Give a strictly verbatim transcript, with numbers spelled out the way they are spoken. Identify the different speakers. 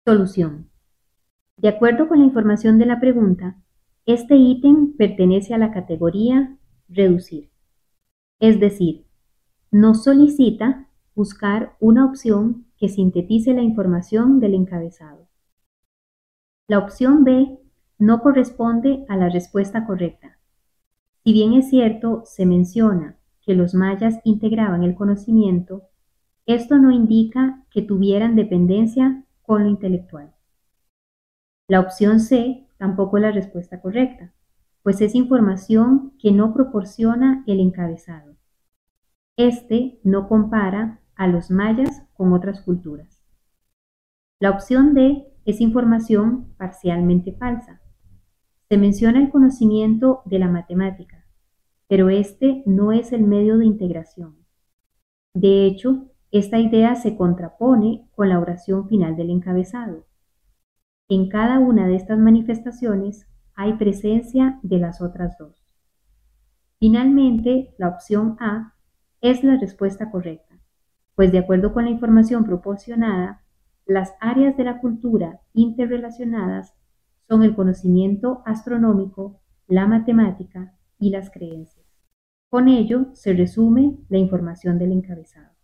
Speaker 1: Solución. De acuerdo con la información de la pregunta, este ítem pertenece a la categoría reducir. Es decir, nos solicita buscar una opción que sintetice la información del encabezado. La opción B no corresponde a la respuesta correcta. Si bien es cierto, se menciona que los mayas integraban el conocimiento, esto no indica que tuvieran dependencia con lo intelectual. La opción C tampoco es la respuesta correcta, pues es información que no proporciona el encabezado. Este no compara a los mayas con otras culturas. La opción D es información parcialmente falsa. Se menciona el conocimiento de la matemática, pero este no es el medio de integración. De hecho, esta idea se contrapone con la oración final del encabezado. En cada una de estas manifestaciones hay presencia de las otras dos. Finalmente, la opción A es la respuesta correcta, pues de acuerdo con la información proporcionada, las áreas de la cultura interrelacionadas son el conocimiento astronómico, la matemática y las creencias. Con ello se resume la información del encabezado.